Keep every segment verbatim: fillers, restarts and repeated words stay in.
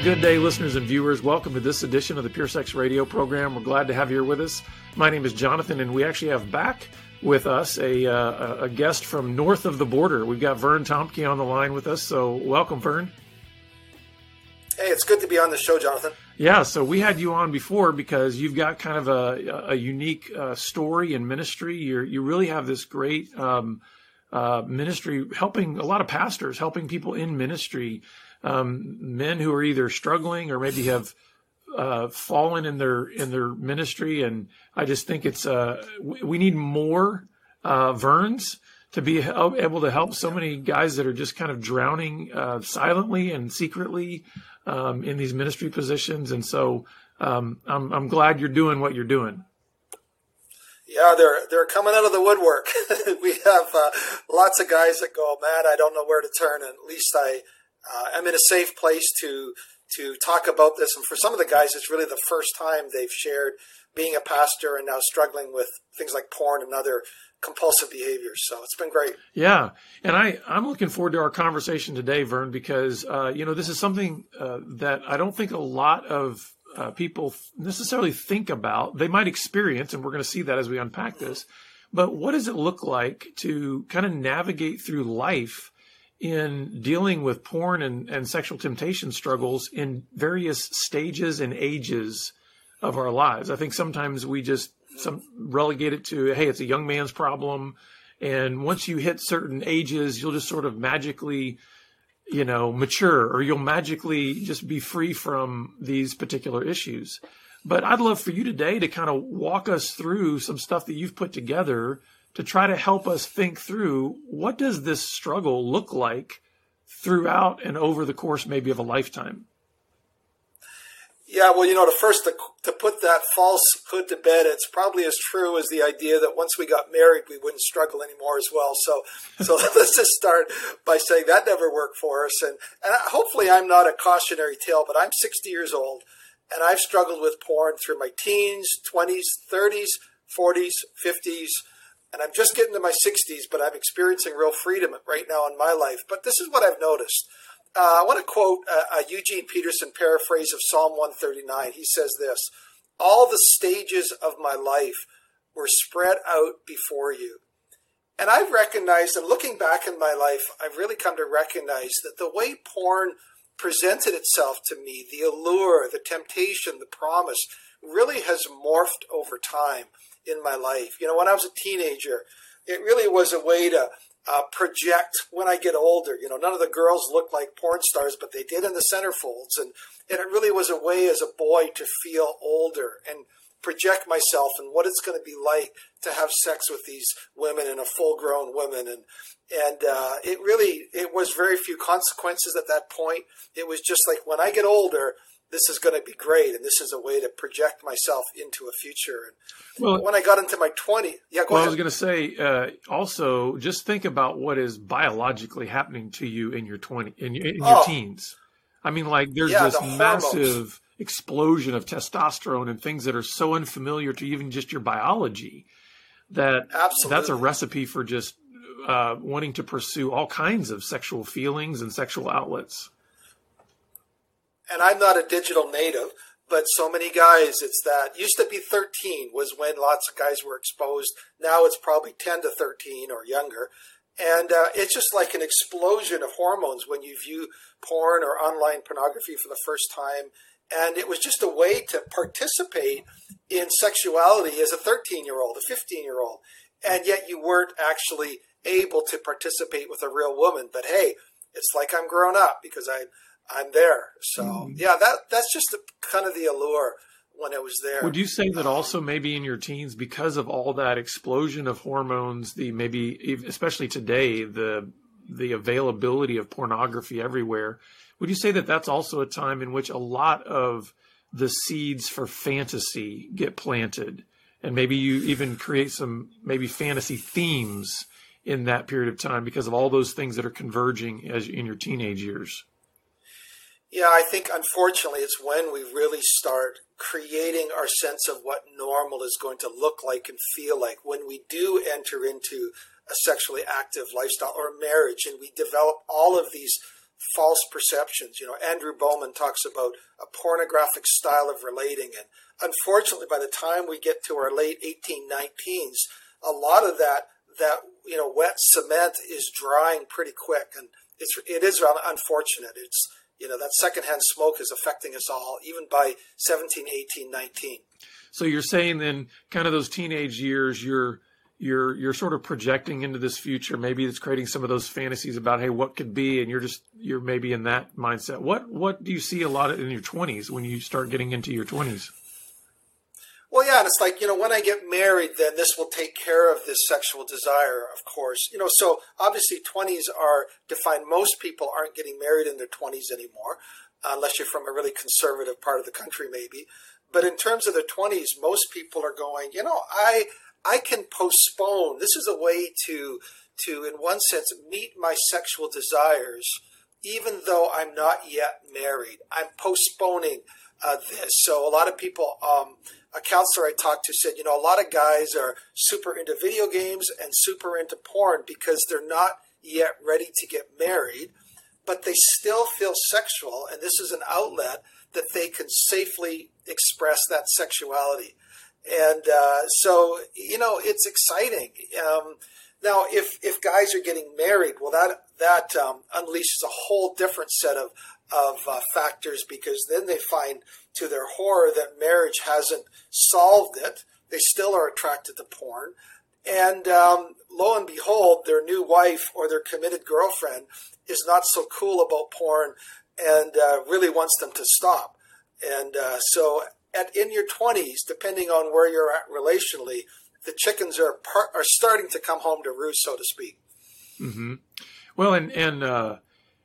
Good day, listeners and viewers. Welcome to this edition of the Pure Sex Radio program. We're glad to have you here with us. My name is Jonathan, and we actually have back with us a, uh, a guest from north of the border. We've got Vern Tomke on the line with us, so welcome, Vern. Hey, it's good to be on the show, Jonathan. Yeah, so we had you on before because you've got kind of a, a unique uh, story in ministry. You're, you really have this great um, uh, ministry, helping a lot of pastors, helping people in ministry, um, men who are either struggling or maybe have uh, fallen in their in their ministry. And I just think it's uh, we, we need more uh, Verns to be able to help so many guys that are just kind of drowning uh, silently and secretly Um, in these ministry positions. And so um, I'm, I'm glad you're doing what you're doing. Yeah, they're they're coming out of the woodwork. We have uh, lots of guys that go, man, I don't know where to turn. And at least I uh, am in a safe place to to talk about this. And for some of the guys, it's really the first time they've shared being a pastor and now struggling with things like porn and other compulsive behaviors. So it's been great. Yeah. And I, I'm looking forward to our conversation today, Vern, because, uh, you know, this is something uh, that I don't think a lot of uh, people necessarily think about. They might experience, and we're going to see that as we unpack this. But what does it look like to kind of navigate through life in dealing with porn and, and sexual temptation struggles in various stages and ages of our lives? I think sometimes we just some relegate it to, hey, it's a young man's problem. And once you hit certain ages, you'll just sort of magically, you know, mature, or you'll magically just be free from these particular issues. But I'd love for you today to kind of walk us through some stuff that you've put together to try to help us think through, what does this struggle look like throughout and over the course maybe of a lifetime? Yeah, well, you know, to first to, to put that falsehood to bed, it's probably as true as the idea that once we got married, we wouldn't struggle anymore as well. So, so let's just start by saying that never worked for us. And, and hopefully I'm not a cautionary tale, but I'm sixty years old, and I've struggled with porn through my teens, twenties, thirties, forties, fifties, and I'm just getting to my sixties, but I'm experiencing real freedom right now in my life. But this is what I've noticed. Uh, I want to quote a, a Eugene Peterson paraphrase of Psalm one thirty-nine. He says this: "All the stages of my life were spread out before you." And I've recognized, and looking back in my life, I've really come to recognize that the way porn presented itself to me, the allure, the temptation, the promise, really has morphed over time in my life. You know, when I was a teenager, it really was a way to Uh, project when I get older. You know, none of the girls look like porn stars, but they did in the centerfolds. And, and it really was a way as a boy to feel older and project myself and what it's going to be like to have sex with these women and a full-grown woman. And, and uh, it really, it was very few consequences at that point. It was just like, when I get older, this is going to be great, and this is a way to project myself into a future. And well, when I got into my twenties, yeah, go well, ahead. I was going to say, uh, also, just think about what is biologically happening to you in your twenty, in your, in your oh. teens. I mean, like, there's yeah, this the massive explosion of testosterone and things that are so unfamiliar to even just your biology that Absolutely. That's a recipe for just uh, wanting to pursue all kinds of sexual feelings and sexual outlets. And I'm not a digital native, but so many guys, it's that. Used to be thirteen was when lots of guys were exposed. Now it's probably ten to thirteen or younger. And uh, it's just like an explosion of hormones when you view porn or online pornography for the first time. And it was just a way to participate in sexuality as a thirteen-year-old, a fifteen-year-old. And yet you weren't actually able to participate with a real woman. But hey, it's like I'm grown up because I... I'm there. So, yeah, that that's just the, kind of the allure when it was there. Would you say that also maybe in your teens, because of all that explosion of hormones, the maybe especially today, the the availability of pornography everywhere, would you say that that's also a time in which a lot of the seeds for fantasy get planted, and maybe you even create some maybe fantasy themes in that period of time because of all those things that are converging as in your teenage years? Yeah, I think unfortunately it's when we really start creating our sense of what normal is going to look like and feel like when we do enter into a sexually active lifestyle or marriage, and we develop all of these false perceptions. You know, Andrew Bowman talks about a pornographic style of relating. And unfortunately, by the time we get to our late eighteen nineteens, a lot of that, that, you know, wet cement is drying pretty quick. And it's, it is unfortunate. It's, you know, that secondhand smoke is affecting us all, even by seventeen, eighteen, nineteen. So you're saying then kind of those teenage years, you're, you're, you're sort of projecting into this future. Maybe it's creating some of those fantasies about, hey, what could be? And you're just, you're maybe in that mindset. What, what do you see a lot of in your twenties when you start getting into your twenties? Well, yeah, and it's like, you know, when I get married, then this will take care of this sexual desire, of course. You know, so obviously twenties are defined. Most people aren't getting married in their twenties anymore, unless you're from a really conservative part of the country, maybe. But in terms of their twenties, most people are going, you know, I I can postpone. This is a way to, to in one sense, meet my sexual desires, even though I'm not yet married. I'm postponing uh, this. So a lot of people, um, a counselor I talked to said, you know, a lot of guys are super into video games and super into porn because they're not yet ready to get married, but they still feel sexual. And this is an outlet that they can safely express that sexuality. And uh, so, you know, it's exciting. Um, now, if if guys are getting married, well, that that um, unleashes a whole different set of of uh, factors, because then they find to their horror that marriage hasn't solved it. They still are attracted to porn. And um, lo and behold, their new wife or their committed girlfriend is not so cool about porn and uh, really wants them to stop. And uh, so at in your twenties, depending on where you're at relationally, the chickens are par- are starting to come home to roost, so to speak. Mm-hmm. Well, and, and uh,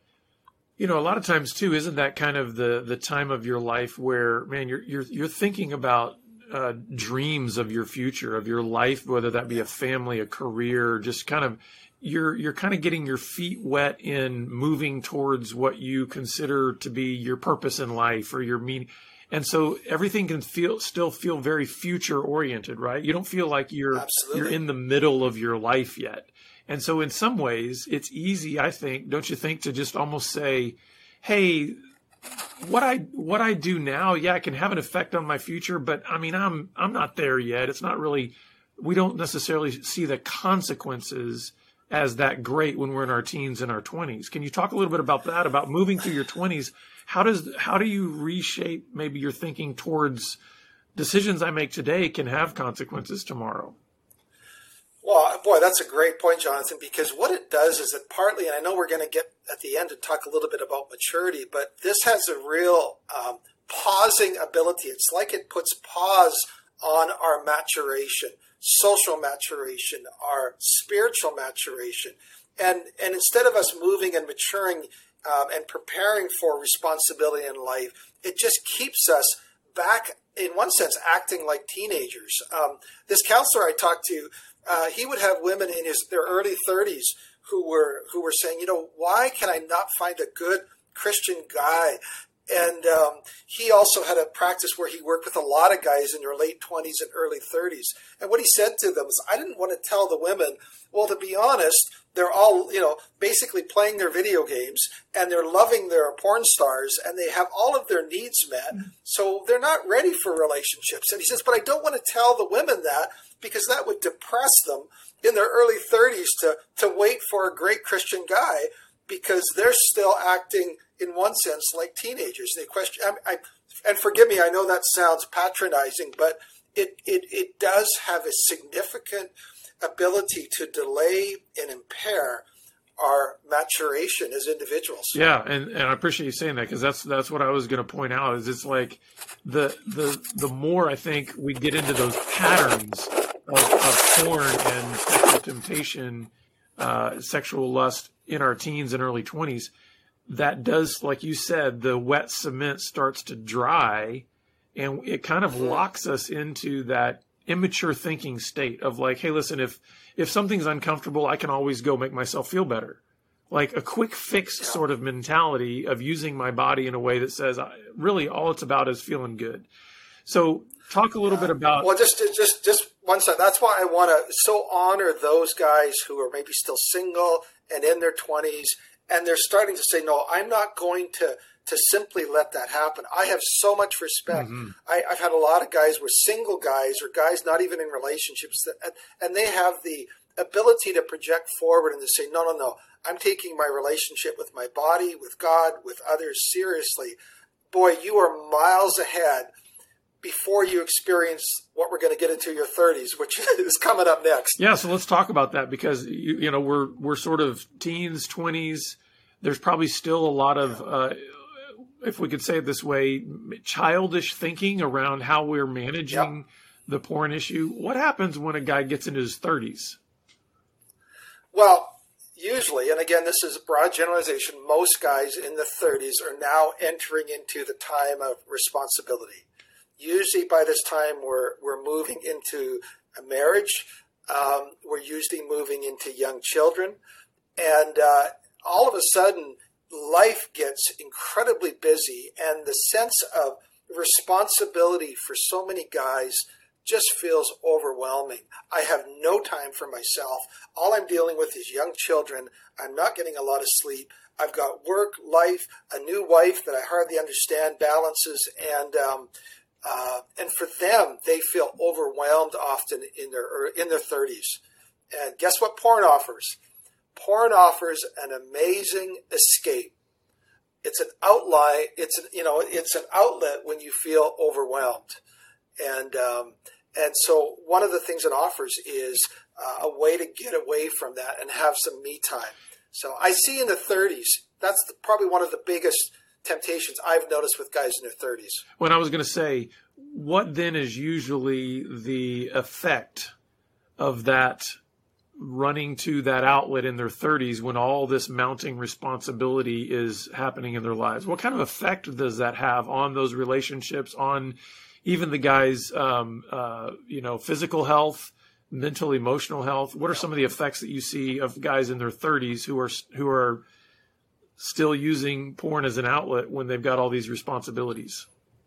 you know, a lot of times too, isn't that kind of the, the time of your life where, man, you're you're you're thinking about uh, dreams of your future, of your life, whether that be a family, a career, just kind of you're you're kind of getting your feet wet in moving towards what you consider to be your purpose in life or your meaning. And so everything can feel still feel very future oriented, right? You don't feel like you're Absolutely. you're in the middle of your life yet. And so in some ways, it's easy, I think, don't you think, to just almost say, hey, what I what I do now, yeah, it can have an effect on my future, but I mean, I'm I'm not there yet. It's not really, we don't necessarily see the consequences as that great when we're in our teens and our twenties. Can you talk a little bit about that, about moving through your twenties? How does how do you reshape maybe your thinking towards decisions I make today can have consequences tomorrow? Well, boy, that's a great point, Jonathan, because what it does is that partly, and I know we're going to get at the end to talk a little bit about maturity, but this has a real um, pausing ability. It's like it puts pause on our maturation, social maturation, our spiritual maturation. And, and instead of us moving and maturing um, and preparing for responsibility in life, it just keeps us back, in one sense, acting like teenagers. Um, this counselor I talked to, uh, he would have women in his their early thirties who were who were saying, you know, why can I not find a good Christian guy? And um, he also had a practice where he worked with a lot of guys in their late twenties and early thirties. And what he said to them is, I didn't want to tell the women, well, to be honest, they're all, you know, basically playing their video games and they're loving their porn stars and they have all of their needs met. So they're not ready for relationships. And he says, but I don't want to tell the women that because that would depress them in their early thirties to, to wait for a great Christian guy, because they're still acting, in one sense, like teenagers. They question, I, I, and forgive me, I know that sounds patronizing, but it, it, it does have a significant ability to delay and impair our maturation as individuals. Yeah, and, and I appreciate you saying that, because that's that's what I was going to point out. Is it's like the the the more I think we get into those patterns of, of porn and sexual temptation, uh, sexual lust in our teens and early twenties, that does, like you said, the wet cement starts to dry, and it kind of locks us into that immature thinking state of like, hey, listen, if if something's uncomfortable, I can always go make myself feel better. Like a quick fix sort of mentality of using my body in a way that says, really, all it's about is feeling good. So talk a little bit about... Well, just just just one second. That's why I want to so honor those guys who are maybe still single and in their twenties and they're starting to say, no, I'm not going to to simply let that happen. I have so much respect. Mm-hmm. I, I've had a lot of guys with single guys or guys not even in relationships, that, and they have the ability to project forward and to say, no, no, no, I'm taking my relationship with my body, with God, with others seriously. Boy, you are miles ahead before you experience what we're going to get into your thirties, which is coming up next. Yeah, so let's talk about that, because you, you know we're we're sort of teens, twenties. There's probably still a lot of, uh, if we could say it this way, childish thinking around how we're managing yep. the porn issue. What happens when a guy gets into his thirties? Well, usually, and again, this is a broad generalization, most guys in the thirties are now entering into the time of responsibility. Usually by this time, we're we're moving into a marriage. Um, we're usually moving into young children. And uh, all of a sudden, life gets incredibly busy. And the sense of responsibility for so many guys just feels overwhelming. I have no time for myself. All I'm dealing with is young children. I'm not getting a lot of sleep. I've got work, life, a new wife that I hardly understand balances, and um, uh, and for them, they feel overwhelmed often in their in their thirties. And guess what porn offers? Porn offers an amazing escape. It's an outline. It's an, you know it's an outlet when you feel overwhelmed. And um, and so one of the things it offers is uh, a way to get away from that and have some me time. So I see in the thirties, that's the, probably one of the biggest temptations I've noticed with guys in their thirties. When I was going to say, what then is usually the effect of that running to that outlet in their thirties when all this mounting responsibility is happening in their lives? What kind of effect does that have on those relationships, on even the guys, um, uh, you know, physical health, mental, emotional health? What are some of the effects that you see of guys in their thirties who are who are still using porn as an outlet when they've got all these responsibilities?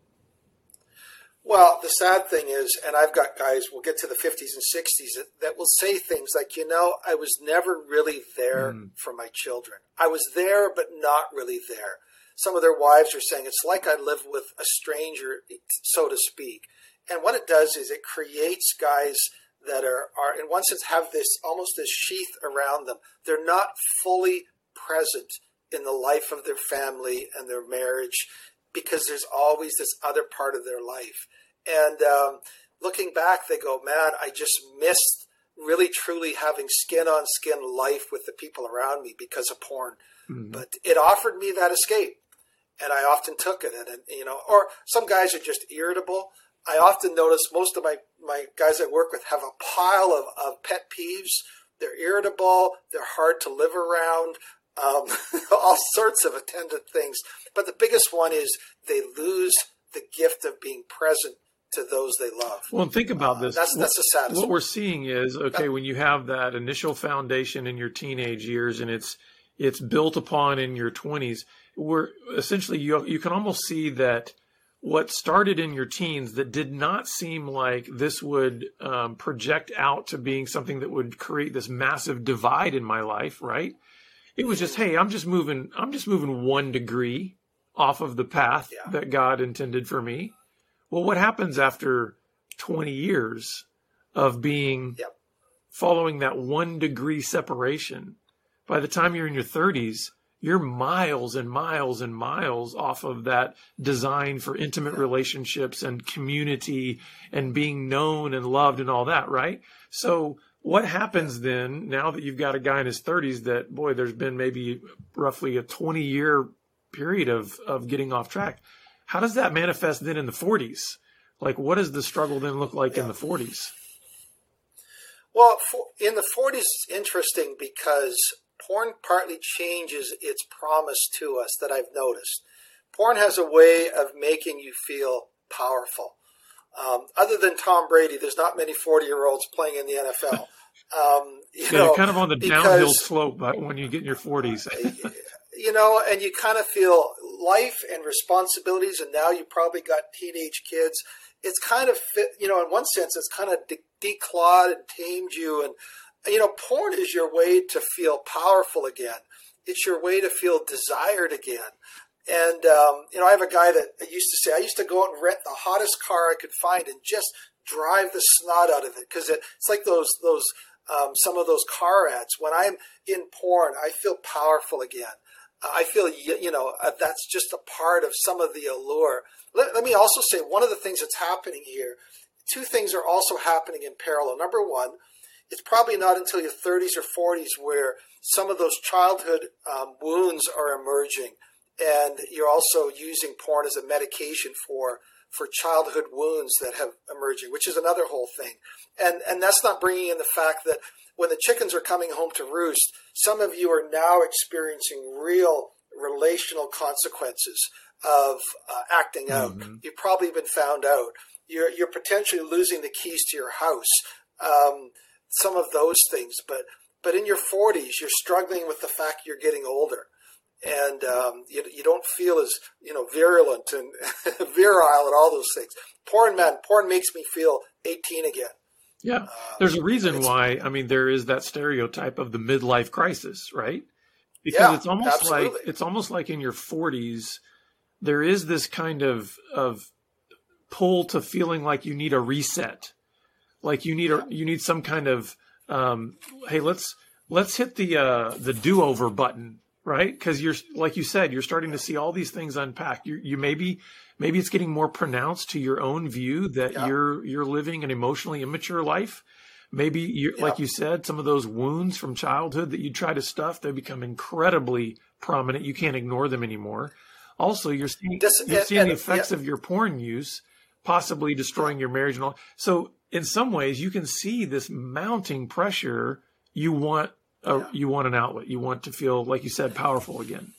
Well, the sad thing is, and I've got guys, we'll get to the fifties and sixties, that, that will say things like, you know, I was never really there mm. for my children. I was there, but not really there. Some of their wives are saying, it's like I live with a stranger, so to speak. And what it does is it creates guys that are, are in one sense, have this almost this sheath around them. They're not fully present in the life of their family and their marriage because there's always this other part of their life. And um, looking back, they go, man, I just missed really truly having skin on skin life with the people around me because of porn. Mm-hmm. But it offered me that escape. And I often took it. And, and, you know, or some guys are just irritable. I often notice most of my, my guys I work with have a pile of, of pet peeves. They're irritable. They're hard to live around. Um, all sorts of attendant things. But the biggest one is they lose the gift of being present to those they love. Well, and think about this. Uh, that's, that's the saddest What one. we're seeing is, okay, when you have that initial foundation in your teenage years and it's it's built upon in your twenties, we're essentially, you, you can almost see that what started in your teens that did not seem like this would um, project out to being something that would create this massive divide in my life, right? It was just, hey, I'm just moving, I'm just moving one degree off of the path yeah. that God intended for me. Well, what happens after twenty years of being yep. following that one degree separation? By the time you're in your thirties, you're miles and miles and miles off of that design for intimate relationships and community and being known and loved and all that, right? So what happens then, now that you've got a guy in his thirties that, boy, there's been maybe roughly a twenty-year period of, of getting off track? How does that manifest then in the forties? Like, what does the struggle then look like yeah. in the forties? Well, for, in the forties, it's interesting because porn partly changes its promise to us that I've noticed. Porn has a way of making you feel powerful. Um, other than Tom Brady, there's not many forty-year-olds playing in the N F L. Um, you yeah, know, you're kind of on the because, downhill slope when you get in your forties. You know, and you kind of feel life and responsibilities, and now you probably got teenage kids. It's kind of, fit, you know, in one sense, it's kind of de- declawed and tamed you. And, you know, porn is your way to feel powerful again. It's your way to feel desired again. And, um, you know, I have a guy that used to say, I used to go out and rent the hottest car I could find and just drive the snot out of it. Because it, it's like those, those, um, some of those car ads. When I'm in porn, I feel powerful again. Uh, I feel, you know, uh, that's just a part of some of the allure. Let, let me also say one of the things that's happening here, two things are also happening in parallel. Number one, it's probably not until your thirties or forties where some of those childhood um, wounds are emerging. And you're also using porn as a medication for for childhood wounds that have emerging, which is another whole thing. And and that's not bringing in the fact that when the chickens are coming home to roost, some of you are now experiencing real relational consequences of uh, acting out. Mm-hmm. You've probably been found out. You're you're potentially losing the keys to your house. Um, some of those things, but but in your forties, you're struggling with the fact you're getting older. And um, you, you don't feel as, you know, virulent and virile and all those things. Porn, man, porn makes me feel eighteen again. Yeah, uh, there's a reason why. I mean, there is that stereotype of the midlife crisis, right? Because yeah, it's almost absolutely. like it's almost like in your forties, there is this kind of of pull to feeling like you need a reset, like you need a you need some kind of um, hey, let's let's hit the uh, the do-over button. Right? Because you're, like you said, you're starting to see all these things unpack. You, you maybe, maybe it's getting more pronounced to your own view that yeah. you're, you're living an emotionally immature life. Maybe you, yeah. like you said, some of those wounds from childhood that you try to stuff, they become incredibly prominent. You can't ignore them anymore. Also, you're seeing, this, you're and, seeing and, the effects yeah. of your porn use, possibly destroying your marriage and all. So in some ways you can see this mounting pressure. You want, Uh, yeah. You want an outlet. You want to feel, like you said, powerful again.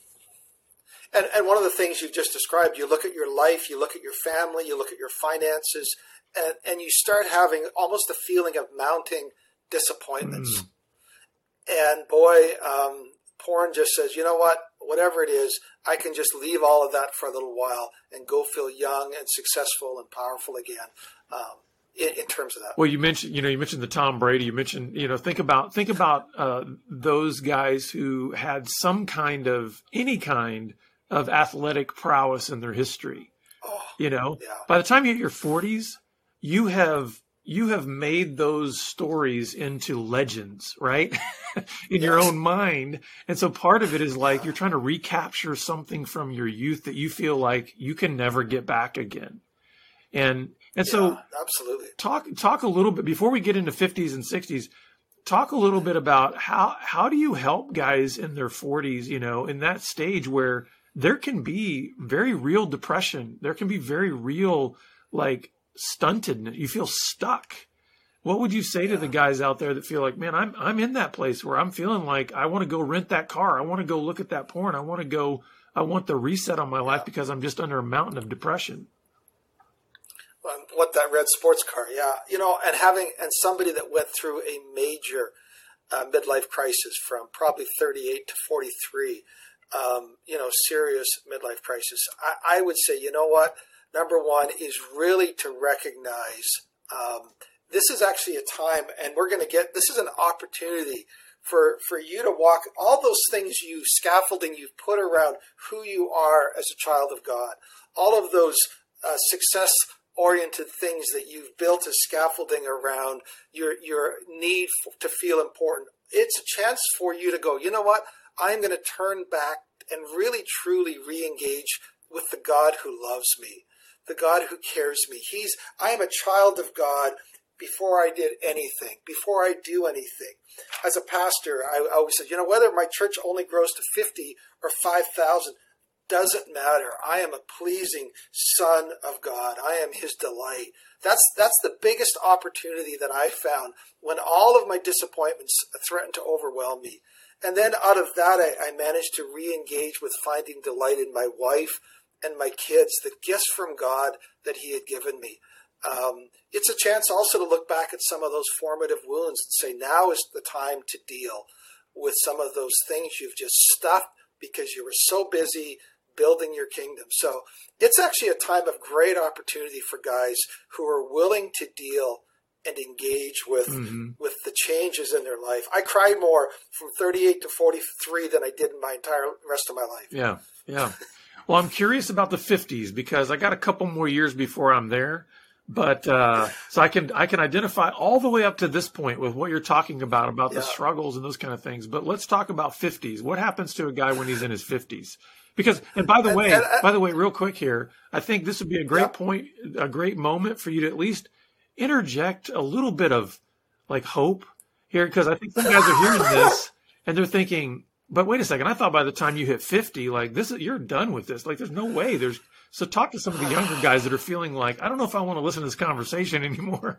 And, and one of the things you've just described, you look at your life, you look at your family, you look at your finances, and, and you start having almost a feeling of mounting disappointments. Mm. And boy, um, porn just says, you know what, whatever it is, I can just leave all of that for a little while and go feel young and successful and powerful again. Um, In, in terms of that. Well, you mentioned, you know, you mentioned the Tom Brady. You mentioned, you know, think about think about uh, those guys who had some kind of any kind of athletic prowess in their history. Oh, you know, yeah. By the time you hit your forties, you have you have made those stories into legends, right? in yes. your own mind. And so part of it is like you're trying to recapture something from your youth that you feel like you can never get back again. And and so yeah, absolutely. talk talk a little bit before we get into fifties and sixties. Talk a little bit about how how do you help guys in their forties, you know, in that stage where there can be very real depression, there can be very real like stuntedness. You feel stuck. What would you say yeah. to the guys out there that feel like, man, I'm I'm in that place where I'm feeling like I want to go rent that car, I want to go look at that porn, I want to go, I want the reset on my life yeah. because I'm just under a mountain of depression. What that red sports car, yeah, you know, and having and somebody that went through a major uh, midlife crisis from probably thirty-eight to forty-three, um, you know, serious midlife crisis. I, I would say, you know what? Number one is really to recognize um, this is actually a time, and we're going to get this is an opportunity for for you to walk all those things you scaffolding you've put around who you are as a child of God, all of those uh, success. oriented things that you've built as scaffolding around your your need f- to feel important. It's a chance for you to go, you know what? I'm going to turn back and really truly re-engage with the God who loves me, the God who cares me. He's I am a child of God before I did anything, before I do anything. As a pastor, I always said, you know, whether my church only grows to fifty or five thousand, doesn't matter. I am a pleasing son of God. I am his delight. That's that's the biggest opportunity that I found when all of my disappointments threatened to overwhelm me. And then out of that, I, I managed to re-engage with finding delight in my wife and my kids, the gifts from God that he had given me. Um, it's a chance also to look back at some of those formative wounds and say, now is the time to deal with some of those things you've just stuffed because you were so busy building your kingdom. So it's actually a time of great opportunity for guys who are willing to deal and engage with Mm-hmm. with the changes in their life. I cried more from thirty-eight to forty-three than I did in my entire rest of my life. Yeah. Yeah. Well, I'm curious about the fifties because I got a couple more years before I'm there. But uh, so I can I can identify all the way up to this point with what you're talking about, about Yeah. the struggles and those kind of things. But let's talk about fifties. What happens to a guy when he's in his fifties? Because, and by the And- way, and- and- by the way, real quick here, I think this would be a great Yeah. point, a great moment for you to at least interject a little bit of like hope here, because I think some guys are hearing this and they're thinking, but wait a second, I thought by the time you hit fifty, like this, is you're done with this. Like there's no way. There's so talk to some of the younger guys that are feeling like, I don't know if I want to listen to this conversation anymore.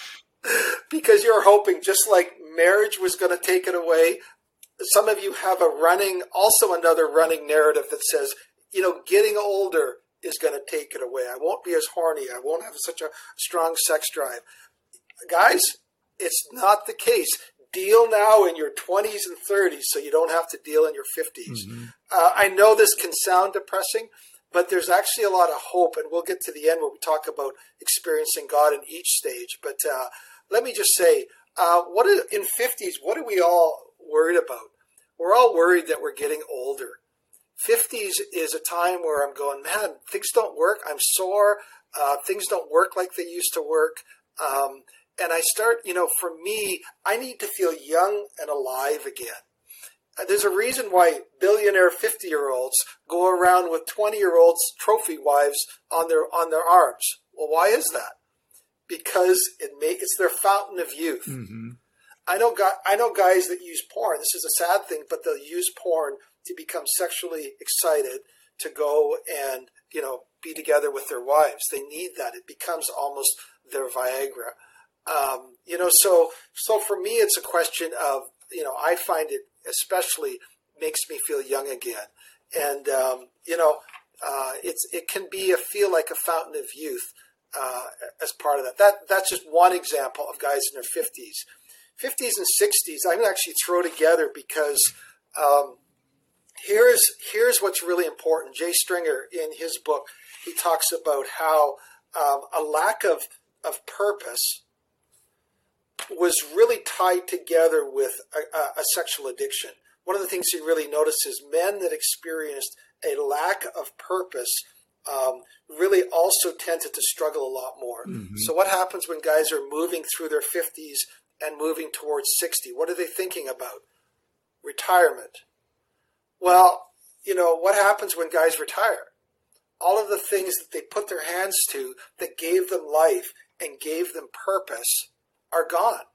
Because you're hoping, just like marriage was going to take it away, some of you have a running, also another running narrative that says, you know, getting older is going to take it away. I won't be as horny. I won't have such a strong sex drive. Guys, it's not the case. Deal now in your twenties and thirties so you don't have to deal in your fifties. Mm-hmm. Uh, I know this can sound depressing, but there's actually a lot of hope, and we'll get to the end where we talk about experiencing God in each stage. But uh, let me just say, uh, what is, in fifties, what are we all worried about? We're all worried that we're getting older. fifties is a time where I'm going, man, things don't work. I'm sore. Uh, things don't work like they used to work. Um, and I start, you know, for me, I need to feel young and alive again. Uh, There's a reason why billionaire fifty-year-olds go around with twenty-year-olds trophy wives on their on their arms. Well, why is that? Because it may, it's their fountain of youth. Mm-hmm. I know guy, I know guys that use porn. This is a sad thing, but they'll use porn to become sexually excited to go and, you know, be together with their wives. They need that. It becomes almost their Viagra. Um, you know, so so for me, it's a question of, you know, I find it especially makes me feel young again, and um, you know, uh, it's it can be a feel like a fountain of youth uh, as part of that. That that's just one example of guys in their fifties, fifties and sixties. I'm gonna actually throw together because um, here's here's what's really important. Jay Stringer in his book, he talks about how um, a lack of of purpose was really tied together with a, a, a sexual addiction. One of the things he really noticed is men that experienced a lack of purpose um, really also tended to struggle a lot more. Mm-hmm. So what happens when guys are moving through their fifties and moving towards sixty? What are they thinking about? Retirement. Well, you know, what happens when guys retire? All of the things that they put their hands to that gave them life and gave them purpose are gone.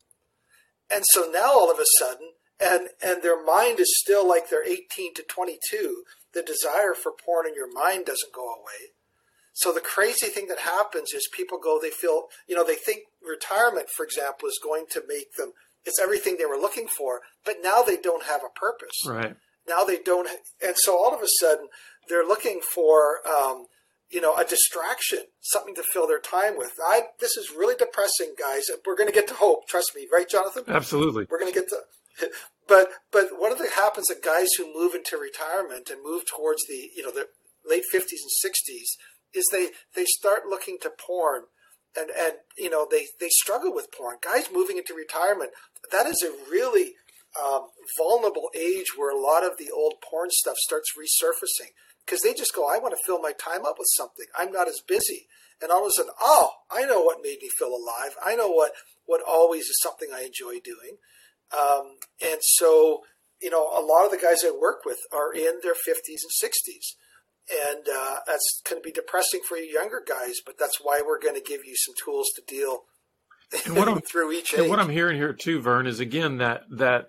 And so now all of a sudden, and, and their mind is still like they're eighteen to twenty-two, the desire for porn in your mind doesn't go away. So the crazy thing that happens is people go, they feel, you know, they think retirement, for example, is going to make them, it's everything they were looking for, but now they don't have a purpose. Right. Now they don't, and so all of a sudden they're looking for, um, you know, a distraction, something to fill their time with. I, this is really depressing, guys. We're going to get to hope. Trust me. Right, Jonathan? Absolutely. We're going to get to, but, but one of the happens that guys who move into retirement and move towards the, you know, the late fifties and sixties is they, they start looking to porn and, and, you know, they, they struggle with porn. Guys moving into retirement, that is a really um, vulnerable age where a lot of the old porn stuff starts resurfacing. Because they just go, I want to fill my time up with something. I'm not as busy. And all of a sudden, oh, I know what made me feel alive. I know what, what always is something I enjoy doing. Um, and so, you know, a lot of the guys I work with are in their fifties and sixties. And uh, that's going to be depressing for you younger guys, but that's why we're going to give you some tools to deal And what I'm, through each age. and what I'm hearing here too, Vern, is again that that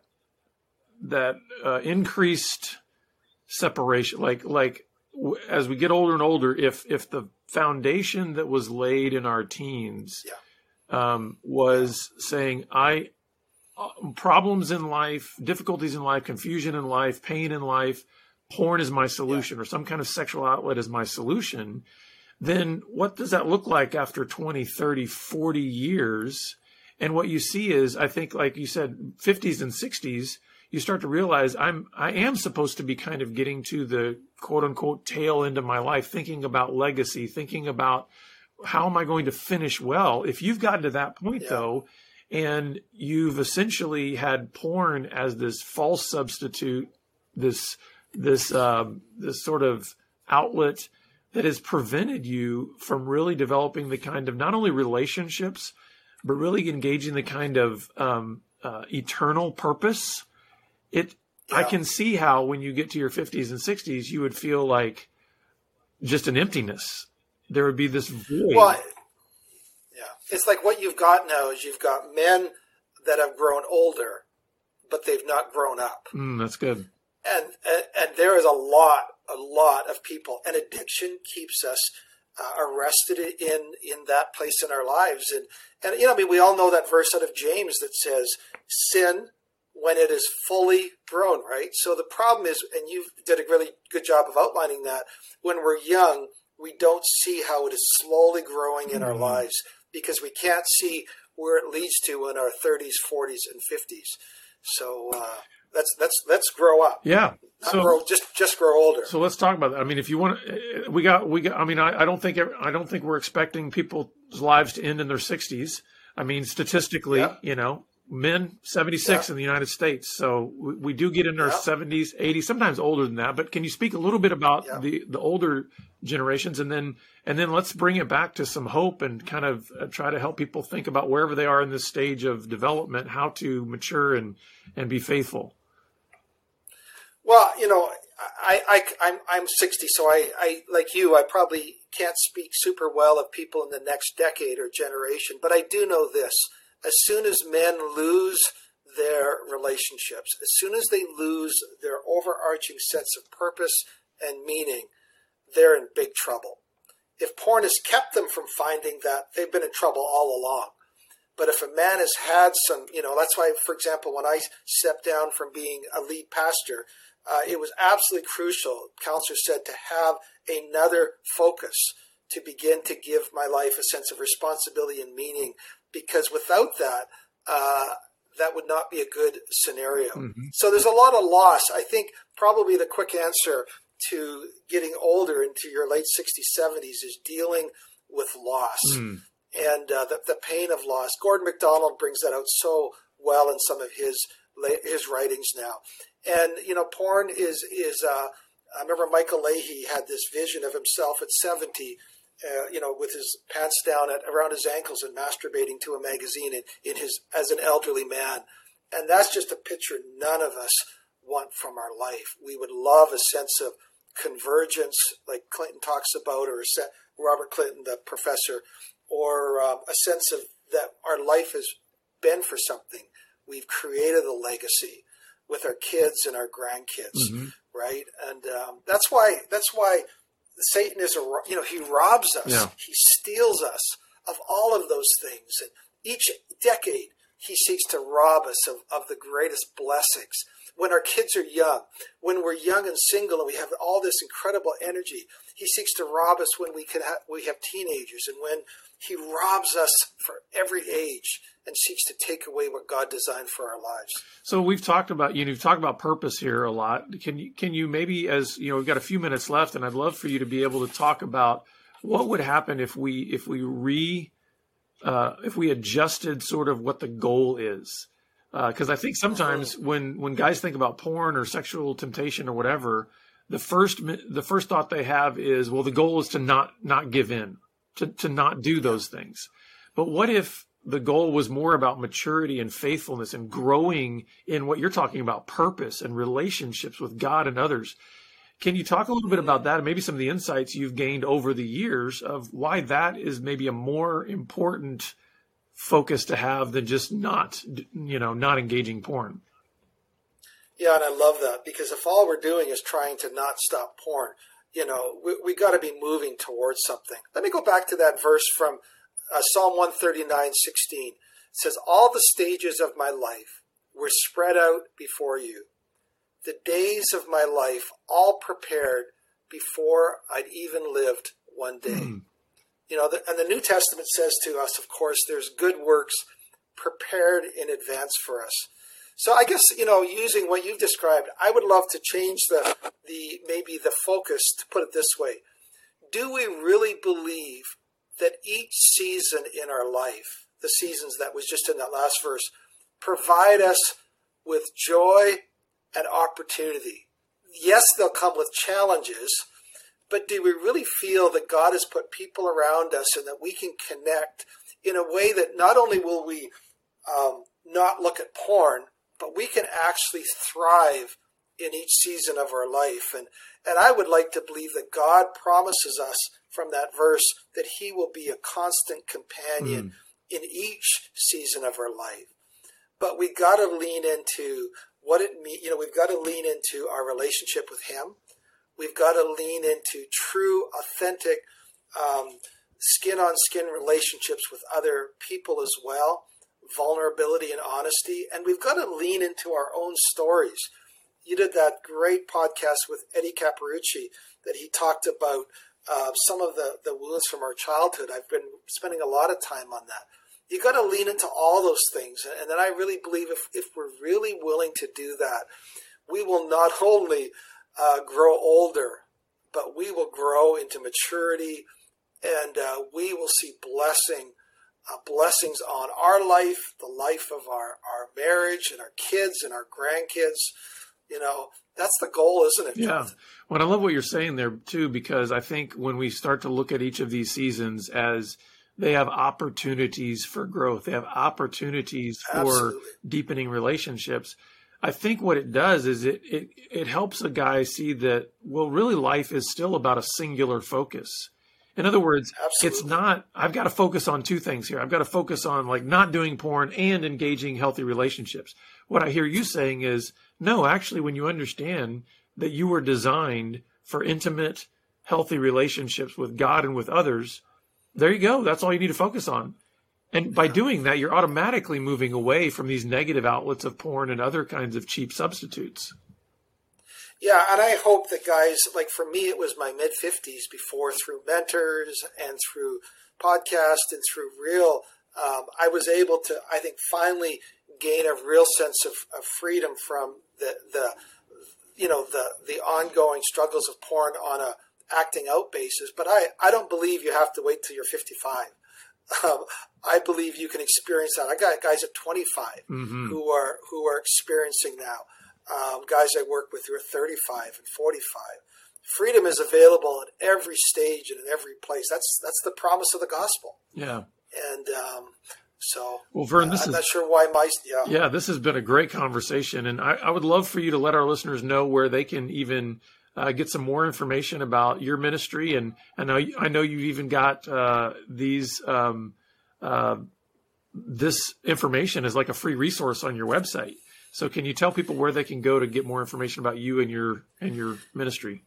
that uh, increased separation, like like w- as we get older and older, if if the foundation that was laid in our teens Yeah. um, was saying, I uh, problems in life, difficulties in life, confusion in life, pain in life, porn is my solution, or some kind of sexual outlet is my solution, then what does that look like after twenty, thirty, forty years? And what you see is, I think, like you said, fifties and sixties, you start to realize I'm, I am supposed to be kind of getting to the quote unquote tail end of my life, thinking about legacy, thinking about how am I going to finish well? If you've gotten to that point, yeah. though, and you've essentially had porn as this false substitute, this this um, this sort of outlet that has prevented you from really developing the kind of not only relationships, but really engaging the kind of um, uh, eternal purpose. It yeah. I can see how when you get to your fifties and sixties, you would feel like just an emptiness. There would be this void. Well, yeah, it's like what you've got now is you've got men that have grown older, but they've not grown up. Mm, that's good. And, and and there is a lot, a lot of people, and addiction keeps us uh, arrested in in that place in our lives. And and you know, I mean, we all know that verse out of James that says, "Sin when it is fully grown." Right. So the problem is, and you did a really good job of outlining that. When we're young, we don't see how it is slowly growing in mm. our lives because we can't see where it leads to in our thirties, forties, and fifties. So. Uh, Let's let's let's grow up. Yeah. Not so grow, just just grow older. So let's talk about that. I mean, if you want to, we got we got. I mean, I, I don't think I don't think we're expecting people's lives to end in their sixties. I mean, statistically, yeah. you know, men seventy-six yeah. in the United States. So we, we do get in our yeah. seventies, eighties, sometimes older than that. But can you speak a little bit about yeah. the the older generations, and then and then let's bring it back to some hope and kind of uh, try to help people think about wherever they are in this stage of development, how to mature and and be faithful. Well, you know, I, I, I'm, I'm sixty, so I, I, like you, I probably can't speak super well of people in the next decade or generation, but I do know this. As soon as men lose their relationships, as soon as they lose their overarching sense of purpose and meaning, they're in big trouble. If porn has kept them from finding that, they've been in trouble all along. But if a man has had some, you know, that's why, for example, when I stepped down from being a lead pastor, Uh, it was absolutely crucial, counselor said, to have another focus to begin to give my life a sense of responsibility and meaning, because without that, uh, that would not be a good scenario. Mm-hmm. So there's a lot of loss. I think probably the quick answer to getting older into your late sixties, seventies is dealing with loss mm. and uh, the, the pain of loss. Gordon MacDonald brings that out so well in some of his his writings now. And, you know, porn is, is uh, I remember Michael Leahy had this vision of himself at seventy, uh, you know, with his pants down at around his ankles and masturbating to a magazine in, in his as an elderly man. And that's just a picture none of us want from our life. We would love a sense of convergence, like Clinton talks about, or a set, Robert Clinton, the professor, or uh, a sense of that our life has been for something. We've created a legacy with our kids and our grandkids, mm-hmm. right? And um, that's why that's why Satan is a you know he robs us, yeah. he steals us of all of those things, and each decade he seeks to rob us of, of the greatest blessings. When our kids are young, when we're young and single, and we have all this incredible energy, he seeks to rob us when we can ha- we have teenagers, and when he robs us for every age and seeks to take away what God designed for our lives. So we've talked about, you know, you've talked about purpose here a lot. Can you, can you maybe, as you know, we've got a few minutes left, and I'd love for you to be able to talk about what would happen if we, if we re, uh, if we adjusted sort of what the goal is. Uh, cause I think sometimes mm-hmm. when, when guys think about porn or sexual temptation or whatever, the first, the first thought they have is, well, the goal is to not, not give in, to, to not do those things. But what if the goal was more about maturity and faithfulness and growing in what you're talking about, purpose and relationships with God and others? Can you talk a little bit about that and maybe some of the insights you've gained over the years of why that is maybe a more important focus to have than just not, you know, not engaging porn? Yeah, and I love that, because if all we're doing is trying to not stop porn, you know, we, we got to be moving towards something. Let me go back to that verse from Uh, Psalm one thirty-nine sixteen. It says, "All the stages of my life were spread out before you. The days of my life all prepared before I'd even lived one day." Mm. You know, the, and the New Testament says to us, of course, there's good works prepared in advance for us. So I guess, you know, using what you've described, I would love to change the the maybe the focus, to put it this way. Do we really believe that each season in our life, the seasons that was just in that last verse, provide us with joy and opportunity. Yes, they'll come with challenges, but do we really feel that God has put people around us and that we can connect in a way that not only will we um, not look at porn, but we can actually thrive in each season of our life? And, and I would like to believe that God promises us from that verse that he will be a constant companion mm. in each season of our life. But we got to lean into what it means. You know, we've got to lean into our relationship with him. We've got to lean into true, authentic, um, skin-on-skin relationships with other people as well, vulnerability and honesty. And we've got to lean into our own stories. You did that great podcast with Eddie Caparucci that he talked about uh, some of the, the wounds from our childhood. I've been spending a lot of time on that. You got to lean into all those things. And then I really believe if, if we're really willing to do that, we will not only uh, grow older, but we will grow into maturity, and uh, we will see blessing, uh, blessings on our life, the life of our, our marriage and our kids and our grandkids. You know, that's the goal, isn't it, Jonathan? Yeah. Well, I love what you're saying there, too, because I think when we start to look at each of these seasons as they have opportunities for growth, they have opportunities for Absolutely. deepening relationships. I think what it does is it, it, it helps a guy see that, well, really life is still about a singular focus. In other words, Absolutely. It's not, I've got to focus on two things here. I've got to focus on like not doing porn and engaging healthy relationships. What I hear you saying is, no, actually, when you understand that you were designed for intimate, healthy relationships with God and with others, there you go. That's all you need to focus on. And by doing that, you're automatically moving away from these negative outlets of porn and other kinds of cheap substitutes. Yeah, and I hope that guys, like for me, it was my mid-fifties before, through mentors and through podcasts and through real, um, I was able to, I think, finally gain a real sense of, of freedom from the, the, you know, the, the ongoing struggles of porn on a acting out basis. But I, I don't believe you have to wait till you're fifty-five. Um, I believe you can experience that. I got guys at twenty-five mm-hmm. who are who are experiencing now. Um, guys I work with who are thirty-five and forty-five. Freedom is available at every stage and in every place. That's that's the promise of the gospel. Yeah. And um, so, well, Vern, this uh, I'm is, not sure why my yeah. Yeah, this has been a great conversation, and I, I would love for you to let our listeners know where they can even uh, get some more information about your ministry. And I know I know you've even got uh, these um, uh, this information as like a free resource on your website. So can you tell people where they can go to get more information about you and your and your ministry?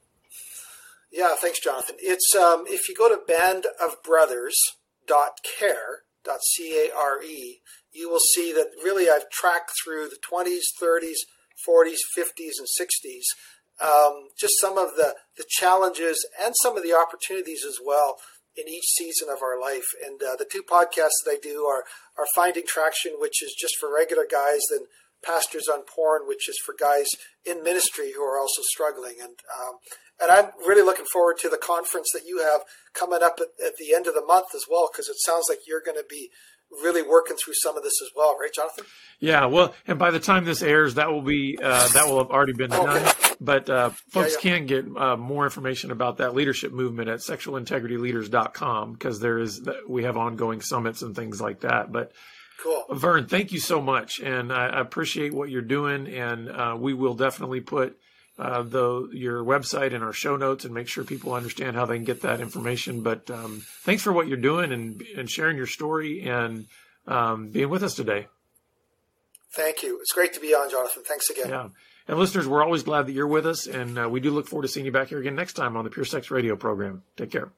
Yeah, thanks, Jonathan. It's um, if you go to band of brothers dot care, C A R E, you will see that really I've tracked through the twenties, thirties, forties, fifties, and sixties, um, just some of the, the challenges and some of the opportunities as well in each season of our life. And uh, the two podcasts that I do are, are Finding Traction, which is just for regular guys, and Pastors on Porn, which is for guys in ministry who are also struggling. And um, and I'm really looking forward to the conference that you have coming up at, at the end of the month as well, because it sounds like you're going to be really working through some of this as well, right, Jonathan? Yeah, well, and by the time this airs, that will be uh, that will have already been done. Okay. But uh, folks yeah, yeah. can get uh, more information about that leadership movement at sexual integrity leaders dot com, because there is we have ongoing summits and things like that. But cool, Vern, thank you so much, and I, I appreciate what you're doing. And uh, we will definitely put uh, the your website in our show notes and make sure people understand how they can get that information. But um, thanks for what you're doing and and sharing your story and um, being with us today. Thank you. It's great to be on, Jonathan. Thanks again. Yeah. And listeners, we're always glad that you're with us, and uh, we do look forward to seeing you back here again next time on the Pure Sex Radio program. Take care.